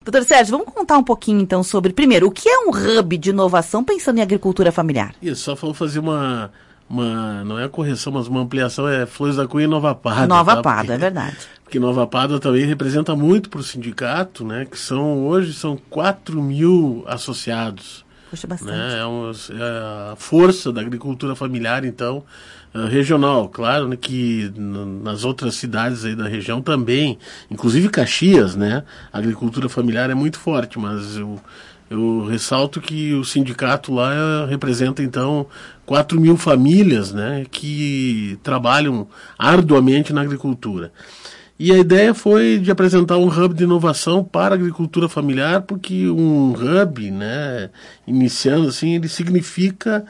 Doutor Sérgio, vamos contar um pouquinho então sobre, primeiro, o que é um hub de inovação pensando em agricultura familiar? Isso, só vamos fazer uma não é a correção, mas uma ampliação, é Flores da Cunha e Nova Parda. Nova Parda, é verdade. Porque Nova Parda também representa muito para o sindicato, né, que hoje são 4.000 associados. Puxa, bastante. Né, é a força da agricultura familiar, então, regional. Claro, né, que nas outras cidades aí da região também, inclusive Caxias, né, a agricultura familiar é muito forte, mas eu ressalto que o sindicato lá representa, então, 4.000 famílias, né, que trabalham arduamente na agricultura. E a ideia foi de apresentar um hub de inovação para a agricultura familiar, porque um hub, né, iniciando assim, ele significa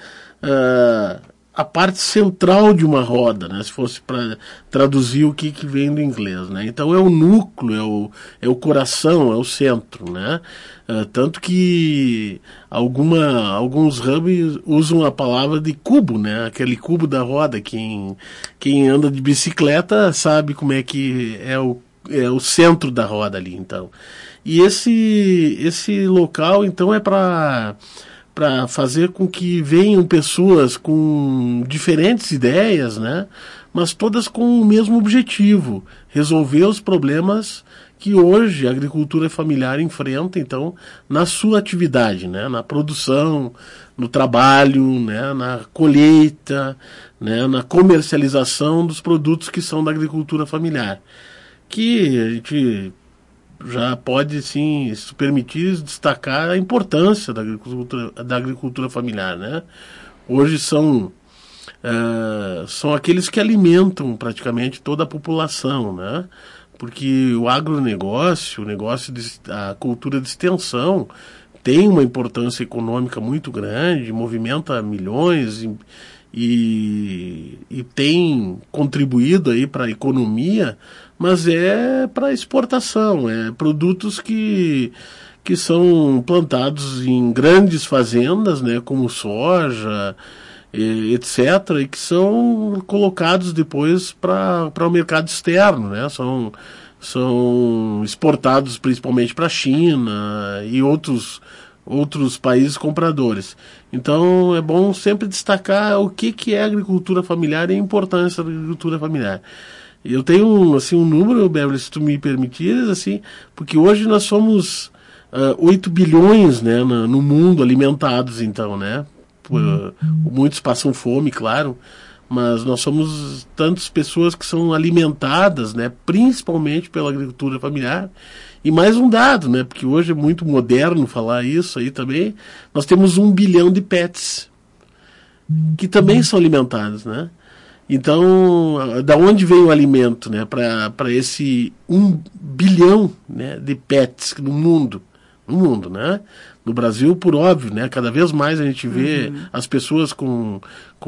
a parte central de uma roda, né, se fosse para traduzir o que vem do inglês, né. Então é o núcleo, é o coração, é o centro, né. Tanto que alguns hubs usam a palavra de cubo, né, aquele cubo da roda. Quem anda de bicicleta sabe como é que é o centro da roda ali, então. E esse local, então, é para fazer com que venham pessoas com diferentes ideias, né, mas todas com o mesmo objetivo: resolver os problemas que hoje a agricultura familiar enfrenta, então, na sua atividade, né, na produção, no trabalho, né, na colheita, né, na comercialização dos produtos que são da agricultura familiar. Que a gente já pode, sim, se permitir destacar a importância da agricultura familiar, né. Hoje são aqueles que alimentam praticamente toda a população, né, porque o agronegócio, a cultura de extensão, tem uma importância econômica muito grande, movimenta milhões e tem contribuído aí para a economia, mas é para exportação, é produtos que são plantados em grandes fazendas, né, como soja, etc., e que são colocados depois para o mercado externo, né? São exportados principalmente para a China e outros países compradores. Então é bom sempre destacar o que é a agricultura familiar e a importância da agricultura familiar. Eu tenho um número, Beverly, se tu me permitires, assim, porque hoje nós somos 8 bilhões, né, no mundo alimentados, então, né? Muitos passam fome, claro, mas nós somos tantas pessoas que são alimentadas, né, principalmente pela agricultura familiar. E mais um dado, né, porque hoje é muito moderno falar isso aí também, nós temos 1 bilhão de pets que também são alimentados, né. Então, da onde vem o alimento, né, para esse 1 bilhão, né, de pets no mundo, né? No Brasil, por óbvio, né? Cada vez mais a gente vê as pessoas com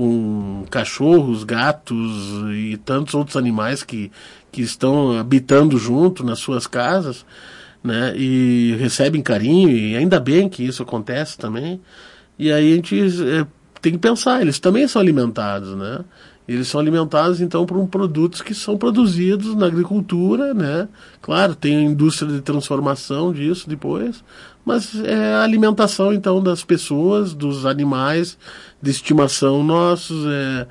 cachorros, gatos e tantos outros animais que estão habitando junto nas suas casas, né? E recebem carinho, e ainda bem que isso acontece também. E aí a gente tem que pensar, eles também são alimentados, né? Eles são alimentados, então, por produtos que são produzidos na agricultura, né? Claro, tem a indústria de transformação disso depois, mas é a alimentação, então, das pessoas, dos animais de estimação nossos,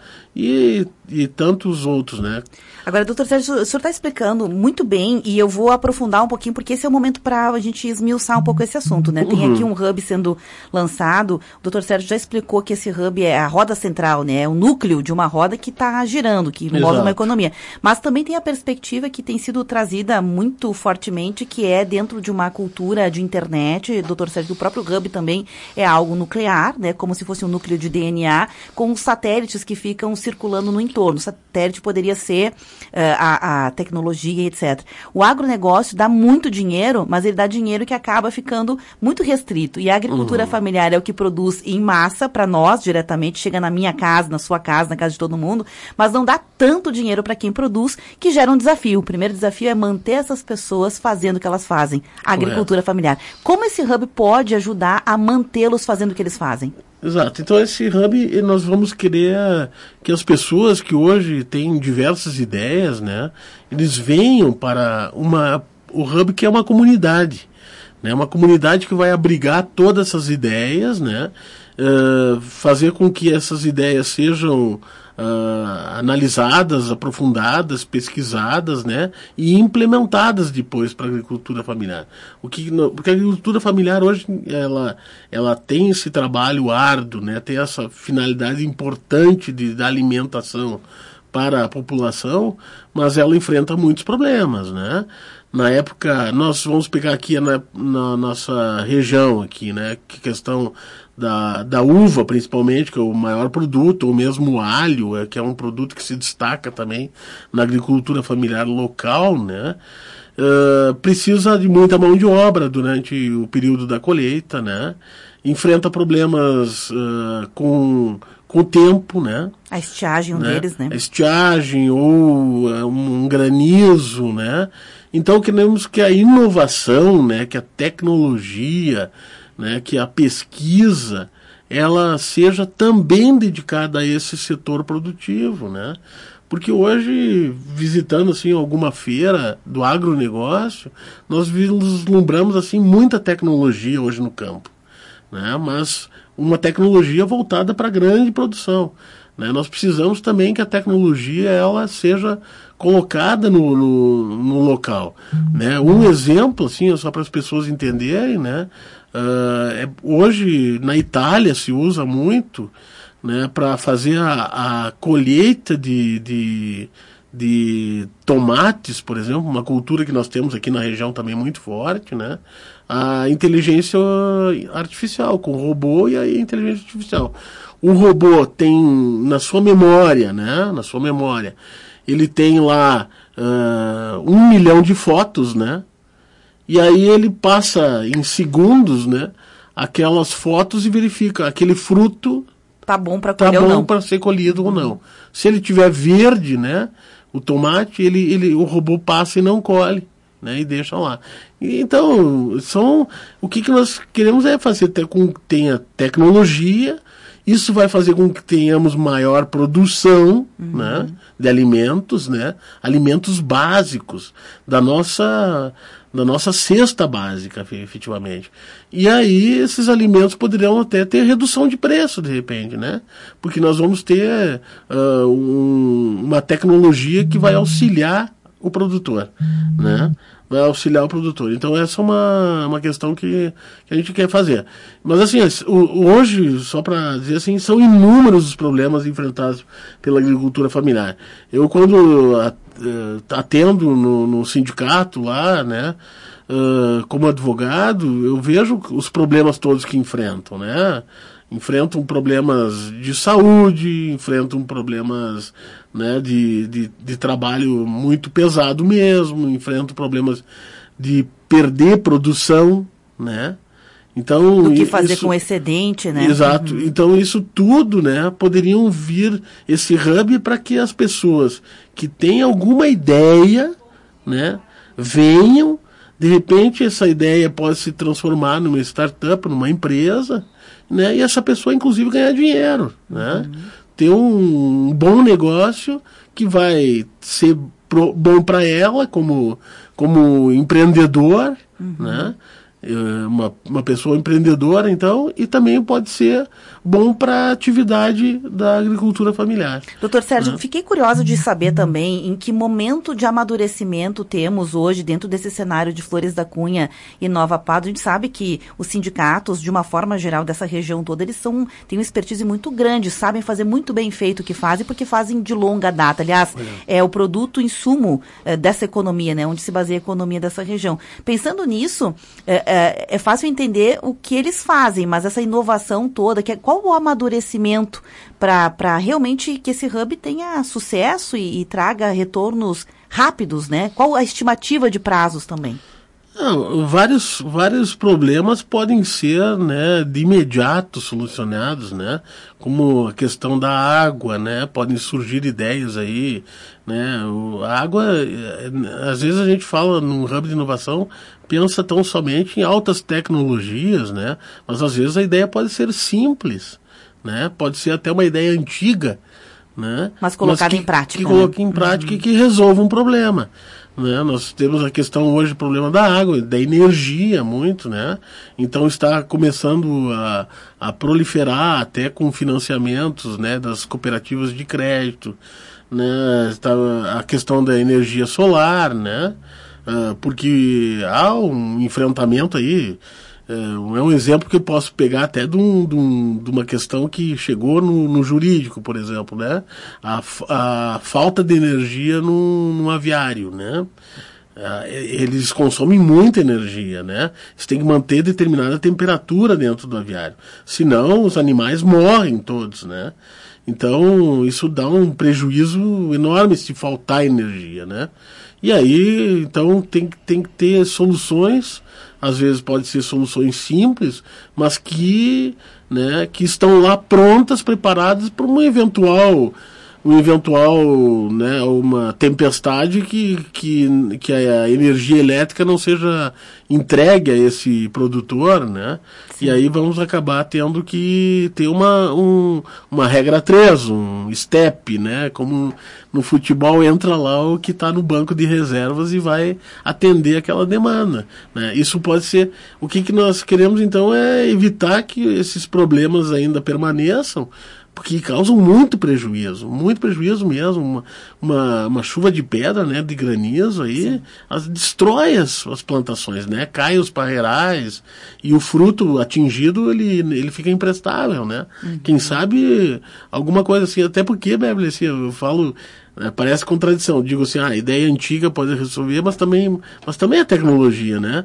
e tantos outros, né? Agora, doutor Sérgio, o senhor está explicando muito bem, e eu vou aprofundar um pouquinho, porque esse é o momento para a gente esmiuçar um pouco esse assunto, né? Tem aqui um hub sendo lançado, o doutor Sérgio já explicou que esse hub é a roda central, né? É o núcleo de uma roda que está girando, que move uma economia. Mas também tem a perspectiva que tem sido trazida muito fortemente, que é dentro de uma cultura de internet. Doutor Sérgio, o próprio hub também é algo nuclear, né? Como se fosse um núcleo de DNA, com satélites que ficam circulando no entorno. O satélite poderia ser a tecnologia, etc. O agronegócio dá muito dinheiro, mas ele dá dinheiro que acaba ficando muito restrito. E a agricultura familiar é o que produz em massa para nós, diretamente, chega na minha casa, na sua casa, na casa de todo mundo, mas não dá tanto dinheiro para quem produz, que gera um desafio. O primeiro desafio é manter essas pessoas fazendo o que elas fazem, a agricultura familiar. Como esse hub pode ajudar a mantê-los fazendo o que eles fazem? Exato. Então esse hub, nós vamos querer que as pessoas que hoje têm diversas ideias, né, eles venham para o hub, que é uma comunidade, né? Uma comunidade que vai abrigar todas essas ideias, né? Fazer com que essas ideias sejam analisadas, aprofundadas, pesquisadas, né, e implementadas depois para a agricultura familiar. Porque a agricultura familiar hoje ela tem esse trabalho árduo, né, tem essa finalidade importante da alimentação para a população, mas ela enfrenta muitos problemas, né? Na época, nós vamos pegar aqui na nossa região aqui, né, que questão da uva, principalmente, que é o maior produto, ou mesmo o alho, que é um produto que se destaca também na agricultura familiar local, né? Precisa de muita mão de obra durante o período da colheita, né? Enfrenta problemas com o tempo, né? A estiagem, deles, né? A estiagem ou um granizo, né? Então queremos que a inovação, né, que a tecnologia, né, que a pesquisa, ela seja também dedicada a esse setor produtivo, né? Porque hoje, visitando assim alguma feira do agronegócio, nós vislumbramos assim muita tecnologia hoje no campo, né? Mas uma tecnologia voltada para a grande produção, né? Nós precisamos também que a tecnologia ela seja colocada no local, né? Um exemplo, assim, só para as pessoas entenderem, né? Hoje na Itália se usa muito, né, para fazer a colheita de tomates, por exemplo, uma cultura que nós temos aqui na região também muito forte, né? A inteligência artificial, com o robô e a inteligência artificial. O robô tem na sua memória, né? Na sua memória, ele tem lá 1 milhão de fotos, né? E aí ele passa em segundos, né, aquelas fotos e verifica aquele fruto tá bom para colher ou não, para ser colhido ou não. Se ele tiver verde, né, o tomate, o robô passa e não colhe, né, e deixa lá. Então, o que nós queremos é fazer com que tenha tecnologia. Isso vai fazer com que tenhamos maior produção, né, de alimentos, né, alimentos básicos da nossa cesta básica, efetivamente. E aí esses alimentos poderão até ter redução de preço, de repente, né? Porque nós vamos ter uma tecnologia que vai auxiliar o produtor, né? Vai auxiliar o produtor. Então essa é uma questão que a gente quer fazer. Mas assim, hoje, só para dizer assim, são inúmeros os problemas enfrentados pela agricultura familiar. Eu quando atendo no sindicato lá, né, como advogado, eu vejo os problemas todos que enfrentam, né? Enfrentam problemas de saúde, enfrentam problemas, né, de trabalho muito pesado mesmo, enfrentam problemas de perder produção, né? Então, do que fazer com excedente, né? Exato. Então isso tudo, né, poderiam vir esse hub para que as pessoas que têm alguma ideia, né, venham. De repente essa ideia pode se transformar numa startup, numa empresa, né, e essa pessoa inclusive ganhar dinheiro, né? Ter um bom negócio que vai ser bom para ela como empreendedor, né? Uma pessoa empreendedora, então, e também pode ser bom para a atividade da agricultura familiar. Doutor Sérgio, fiquei curiosa de saber também em que momento de amadurecimento temos hoje dentro desse cenário de Flores da Cunha e Nova Pado. A gente sabe que os sindicatos, de uma forma geral, dessa região toda, eles têm uma expertise muito grande, sabem fazer muito bem feito o que fazem, porque fazem de longa data. Aliás, é o produto insumo dessa economia, né, onde se baseia a economia dessa região. Pensando nisso, é fácil entender o que eles fazem, mas essa inovação toda, qual o amadurecimento para realmente que esse hub tenha sucesso e traga retornos rápidos, né? Qual a estimativa de prazos também? Vários problemas podem ser, né, de imediato solucionados, né, como a questão da água, né, podem surgir ideias aí, né, a água, às vezes a gente fala num hub de inovação, pensa tão somente em altas tecnologias, né, mas às vezes a ideia pode ser simples, né, pode ser até uma ideia antiga, né, mas colocada em prática. Que coloque em prática e que resolva um problema. né? Nós temos a questão hoje, o problema da água, da energia muito, né? Então está começando a proliferar até com financiamentos, né, das cooperativas de crédito, né? Está a questão da energia solar, né? Porque há um enfrentamento aí. É um exemplo que eu posso pegar até de uma questão que chegou no jurídico, por exemplo, né? A falta de energia num aviário, né? Eles consomem muita energia, né? Eles têm que manter determinada temperatura dentro do aviário, senão os animais morrem todos, né? Então isso dá um prejuízo enorme se faltar energia, né? E aí, então tem que ter soluções. Às vezes pode ser soluções simples, mas que estão lá prontas, preparadas para um eventual, né, uma tempestade que a energia elétrica não seja entregue a esse produtor, né? Sim. E aí vamos acabar tendo que ter uma regra 3, um step, né? Como no futebol entra lá o que está no banco de reservas e vai atender aquela demanda, né? Isso pode ser... O que nós queremos então é evitar que esses problemas ainda permaneçam, porque causam muito prejuízo mesmo. Uma chuva de pedra, né, de granizo aí, destrói as plantações, né, cai os parreirais e o fruto atingido ele fica imprestável, né? Quem sabe alguma coisa assim, até porque, Beverly, assim, eu falo, parece contradição, eu digo assim, a ideia antiga pode resolver, mas também é tecnologia, né?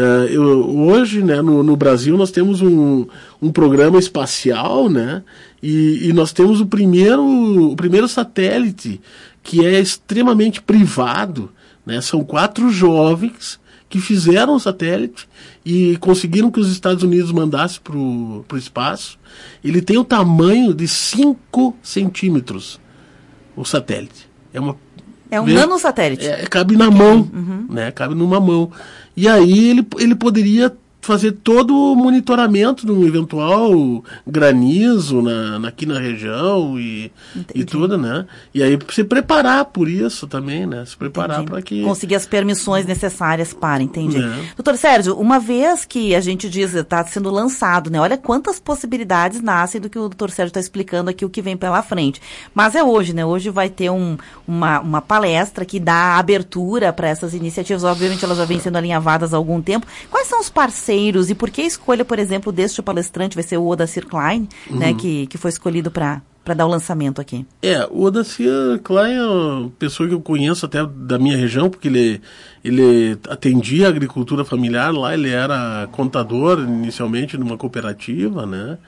Hoje, né, no Brasil nós temos um programa espacial, né, e nós temos o primeiro satélite que é extremamente privado, né? São 4 jovens que fizeram o satélite e conseguiram que os Estados Unidos mandassem para o espaço. Ele tem o tamanho de 5 centímetros, o satélite. É um nanosatélite. Cabe na mão, né? Cabe numa mão. E aí ele poderia fazer todo o monitoramento de um eventual granizo aqui na região e tudo, né? E aí se preparar por isso também, né? Se preparar para que... Conseguir as permissões necessárias para, entendi. Doutor Sérgio, uma vez que a gente diz, está sendo lançado, né? Olha quantas possibilidades nascem do que o doutor Sérgio está explicando aqui, o que vem pela frente. Mas é hoje, né? Hoje vai ter uma palestra que dá abertura para essas iniciativas. Obviamente elas já vêm sendo alinhavadas há algum tempo. Quais são os parceiros e por que a escolha, por exemplo, deste palestrante vai ser o Odacir Klein, né, que foi escolhido para dar o lançamento aqui? O Odacir Klein é uma pessoa que eu conheço até da minha região, porque ele atendia a agricultura familiar lá, ele era contador inicialmente numa cooperativa, né?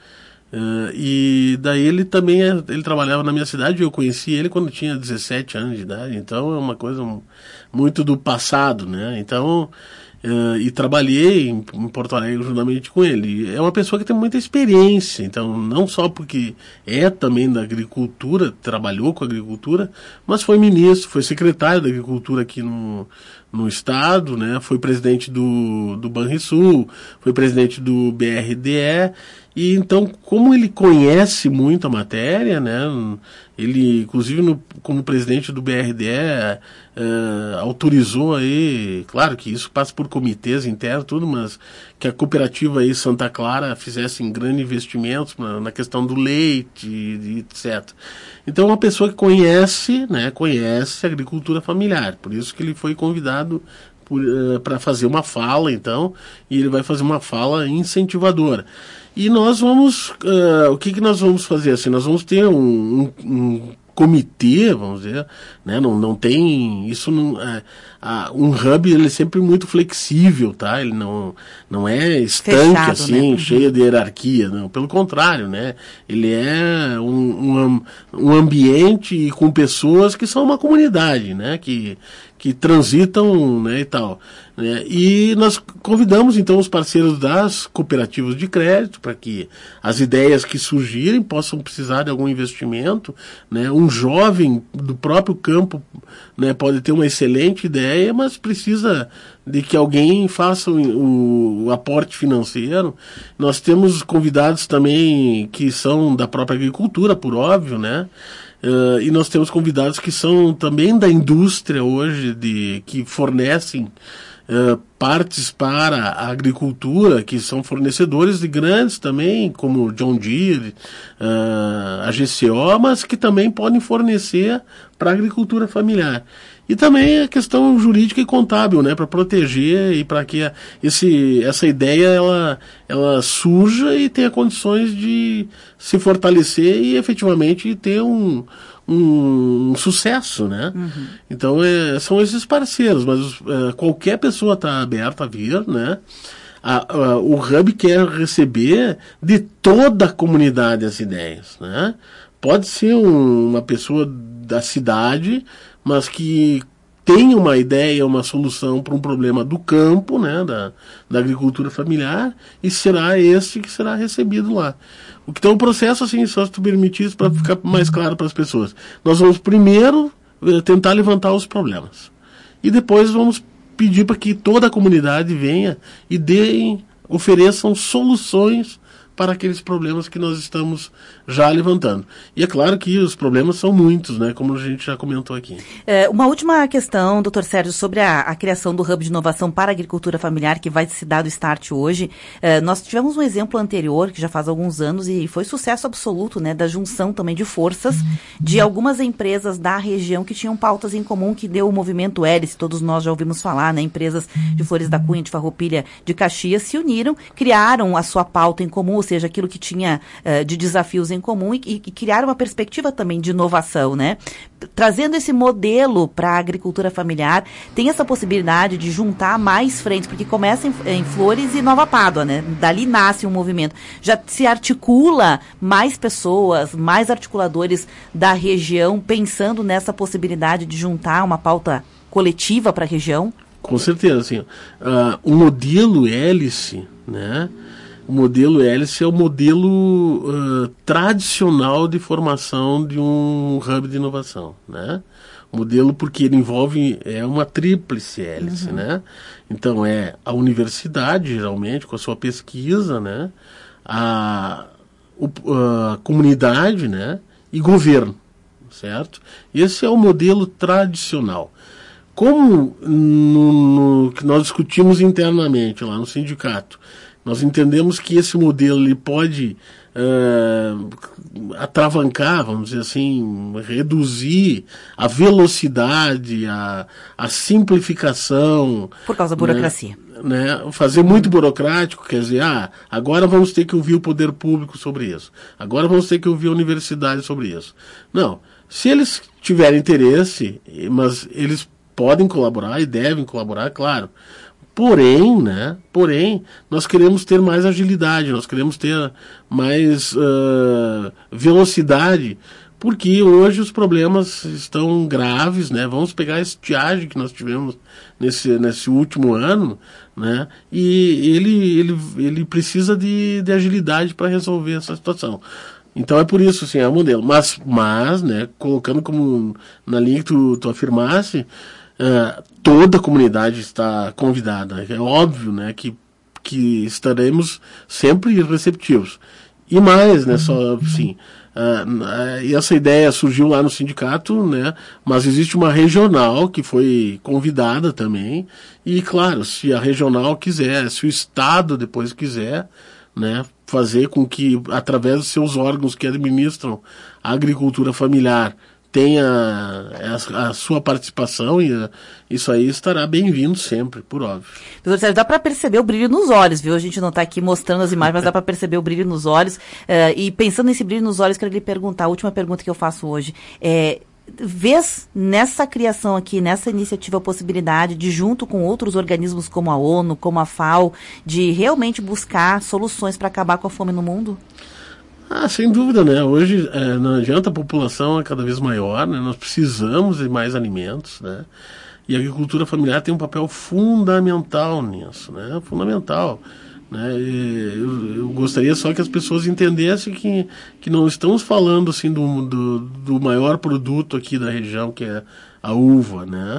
E daí ele trabalhava na minha cidade, eu conheci ele quando tinha 17 anos de idade, então é uma coisa muito do passado, né? Então... e trabalhei em Porto Alegre juntamente com ele. É uma pessoa que tem muita experiência, então não só porque é também da agricultura, trabalhou com a agricultura, mas foi ministro, foi secretário da agricultura aqui no estado, né? Foi presidente do Banrisul, foi presidente do BRDE, e então, como ele conhece muito a matéria, né? Ele, inclusive, como presidente do BRDE, autorizou aí, claro que isso passa por comitês internos, tudo, mas que a cooperativa aí Santa Clara fizesse grandes investimentos na questão do leite, etc. Então, uma pessoa que conhece a agricultura familiar, por isso que ele foi convidado para fazer uma fala, então, e ele vai fazer uma fala incentivadora. E nós vamos, o que nós vamos fazer? Assim, nós vamos ter um comitê, vamos dizer, né? Não tem, isso não, um hub ele é sempre muito flexível, tá? Ele não é estanque, fechado, assim, né? Cheio de hierarquia, não, pelo contrário, né? Ele é um ambiente com pessoas que são uma comunidade, né? Que transitam, né, e tal, né? E nós convidamos então os parceiros das cooperativas de crédito para que as ideias que surgirem possam precisar de algum investimento, né? Um jovem do próprio campo, né, pode ter uma excelente ideia, mas precisa de que alguém faça o aporte financeiro. Nós temos convidados também que são da própria agricultura, por óbvio, né? e nós temos convidados que são também da indústria hoje, que fornecem partes para a agricultura, que são fornecedores de grandes também, como John Deere, a GCO, mas que também podem fornecer para a agricultura familiar. E também a questão jurídica e contábil, né, para proteger e para que essa ideia ela surja e tenha condições de se fortalecer e efetivamente ter um sucesso, né? Uhum. Então são esses parceiros, mas qualquer pessoa está aberta a vir, né? O Hub quer receber de toda a comunidade as ideias, né? Pode ser uma pessoa da cidade, mas que tem uma ideia, uma solução para um problema do campo, né, da agricultura familiar, e será esse que será recebido lá. Então o processo, assim, só se tu permitir, para ficar mais claro para as pessoas. Nós vamos primeiro tentar levantar os problemas. E depois vamos pedir para que toda a comunidade venha e ofereçam soluções para aqueles problemas que nós estamos já levantando. E é claro que os problemas são muitos, né, como a gente já comentou aqui. Uma última questão, doutor Sérgio, sobre a criação do Hub de Inovação para a Agricultura Familiar, que vai se dar do start hoje. Nós tivemos um exemplo anterior, que já faz alguns anos, e foi sucesso absoluto, né, da junção também de forças de algumas empresas da região que tinham pautas em comum, que deu o movimento Hélice, todos nós já ouvimos falar, né, empresas de Flores da Cunha, de Farroupilha, de Caxias, se uniram, criaram a sua pauta em comum, ou seja, aquilo que tinha de desafios em comum e criaram uma perspectiva também de inovação, né? Trazendo esse modelo para a agricultura familiar, tem essa possibilidade de juntar mais frentes, porque começa em Flores e Nova Pádua, né? Dali nasce um movimento. Já se articula mais pessoas, mais articuladores da região, pensando nessa possibilidade de juntar uma pauta coletiva para a região? Com certeza, assim, o modelo hélice, né? O modelo hélice é o modelo tradicional de formação de um hub de inovação, né? O modelo porque ele envolve uma tríplice hélice, né? Então é a universidade, geralmente, com a sua pesquisa, né? A comunidade, né? E governo, certo? Esse é o modelo tradicional. Como no que nós discutimos internamente lá no sindicato, nós entendemos que esse modelo ele pode atravancar, vamos dizer assim, reduzir a velocidade, a simplificação. Por causa da burocracia. Né, fazer muito burocrático, quer dizer, agora vamos ter que ouvir o poder público sobre isso. Agora vamos ter que ouvir a universidade sobre isso. Não, se eles tiverem interesse, mas eles podem colaborar e devem colaborar, claro. Porém, nós queremos ter mais agilidade, nós queremos ter mais velocidade, porque hoje os problemas estão graves, né? Vamos pegar a estiagem que nós tivemos nesse último ano, né? E ele precisa de agilidade para resolver essa situação. Então é por isso, assim, é o modelo. Mas né, colocando como na linha que tu afirmasse, toda a comunidade está convidada. É óbvio, né, que estaremos sempre receptivos. E mais, né, só assim, e essa ideia surgiu lá no sindicato, né, mas existe uma regional que foi convidada também, e claro, se a regional quiser, se o Estado depois quiser, né, fazer com que, através dos seus órgãos que administram a agricultura familiar, tenha a sua participação, e isso aí estará bem-vindo sempre, por óbvio. Doutor Sérgio, dá para perceber o brilho nos olhos, viu? A gente não está aqui mostrando as imagens, mas dá para perceber o brilho nos olhos. E pensando nesse brilho nos olhos, quero lhe perguntar, a última pergunta que eu faço hoje, vês nessa criação aqui, nessa iniciativa, a possibilidade de, junto com outros organismos como a ONU, como a FAO, de realmente buscar soluções para acabar com a fome no mundo? Sem dúvida, né? Hoje não adianta, a população é cada vez maior, né? Nós precisamos de mais alimentos, né? E a agricultura familiar tem um papel fundamental nisso, né? Fundamental, né? Eu gostaria só que as pessoas entendessem que não estamos falando assim do maior produto aqui da região, que é a uva, né?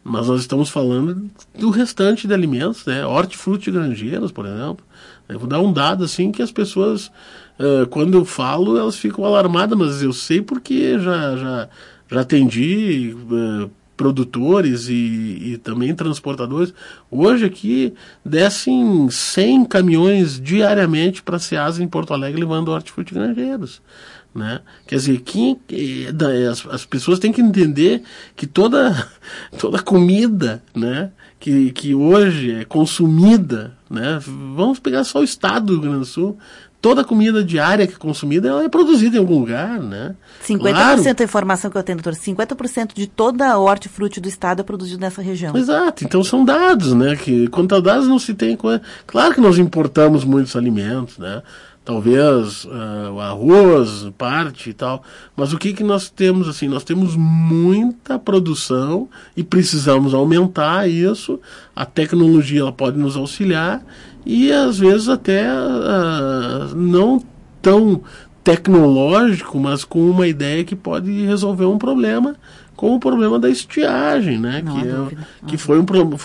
Mas nós estamos falando do restante de alimentos, né? Hortifruti granjeiros, por exemplo. Eu vou dar um dado assim que as pessoas, quando eu falo, elas ficam alarmadas, mas eu sei porque já atendi produtores e também transportadores. Hoje aqui descem 100 caminhões diariamente para a Ceasa em Porto Alegre levando hortifruti granjeiros. Né? Quer dizer, as pessoas têm que entender que toda comida, né, que hoje é consumida, né, vamos pegar só o estado do Rio Grande do Sul, toda comida diária que é consumida, ela é produzida em algum lugar, né? 50% da informação que eu tenho, doutor, 50% de toda a hortifruti do estado é produzido nessa região. Exato, então são dados, né, que quanto a dados não se tem... Claro que nós importamos muitos alimentos, né? Talvez o arroz, parte e tal. Mas o que nós temos, assim? Nós temos muita produção e precisamos aumentar isso. A tecnologia ela pode nos auxiliar e, às vezes, até não tão tecnológico, mas com uma ideia que pode resolver um problema, como o problema da estiagem, né? Que foi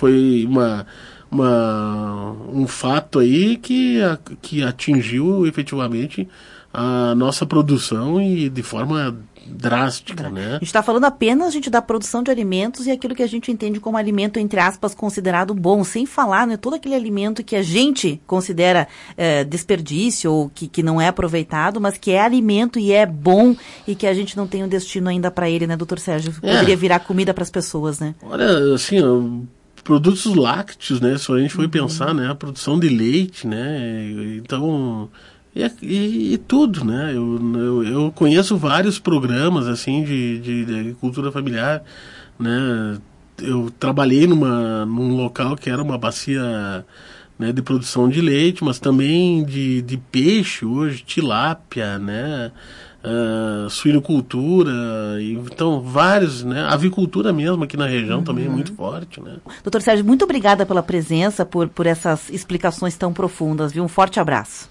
um fato aí que atingiu efetivamente a nossa produção e de forma drástica, né? A gente está falando apenas, gente, da produção de alimentos e aquilo que a gente entende como alimento, entre aspas, considerado bom, sem falar, né, todo aquele alimento que a gente considera desperdício ou que não é aproveitado, mas que é alimento e é bom e que a gente não tem um destino ainda para ele, né, doutor Sérgio? Poderia virar comida para as pessoas, né? Olha, assim, produtos lácteos, né? Se a gente for pensar, né? A produção de leite, né? Então, e tudo, né? Eu conheço vários programas, assim, de agricultura familiar, né? Eu trabalhei num local que era uma bacia, né, de produção de leite, mas também de peixe hoje, tilápia, né? Suinocultura, então vários, né? Avicultura mesmo aqui na região também é muito forte, né? Doutor Sérgio, muito obrigada pela presença, por essas explicações tão profundas, viu? Um forte abraço.